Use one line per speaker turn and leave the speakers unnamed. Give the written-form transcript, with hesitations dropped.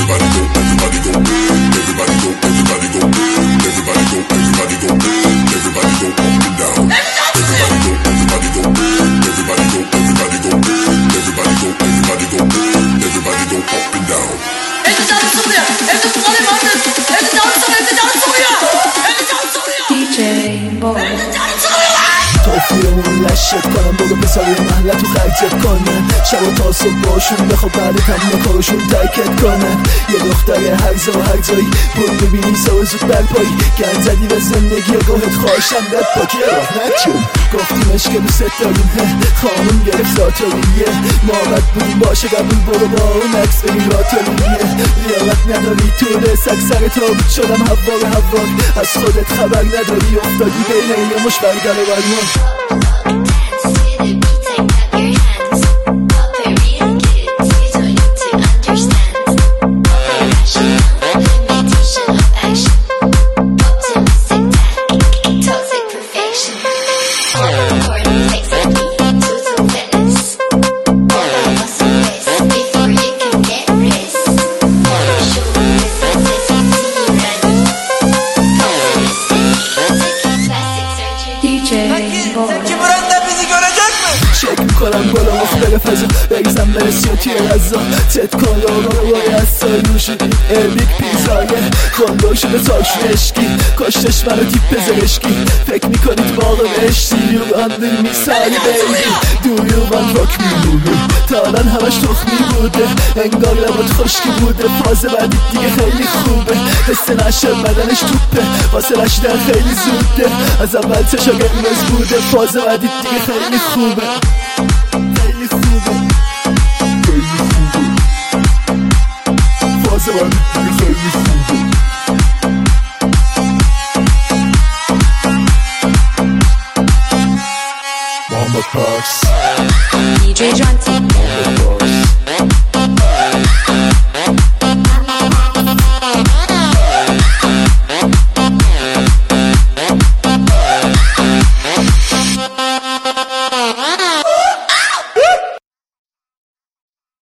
توفیرمون لشت کنم بگو پسری محلت تو خرجت کنن شب تا صبح باشون بخواب بعد تمام کارشون ترکت کنن یه دختر هرزا و هر جایی پر ببینی سو زود برپایی گند زدی به زندگی گاهت خواهشم دد پاکی راه نکن گفتیمش که دوست داریم خانم گرفت ذاتاریه ما بد بودیم باشه قبول برو با اون عکس بریم راتاریه لیاقت نداری طول سگ سر تابوت شدم هوار از خودت خبر نداری افتادی بین یه مش برگر و برمان کنم بالا مختلف ازا بگزم برسی و توی غذا تت کن روی از سایلوشی بیگ پیزایه کندو شده تاکشون عشقی کشتش منو تیپ زرشکی فکر میکنید باقا بهشتی یو اندر میسایی بیبی دو یو من راک میمونه تا الان همش تخمی بوده انگار لبات خشکی بوده فاز بعدی دیگه خیلی خوبه حس نشد بدنش توپه واسه رشدن خیلی زوده از اول تشا قرمز بوده فاز بعدی دیگه خیلی خوبه فاز بعدی دیگه خیلی خوبه محمد پاکس
DJ Janty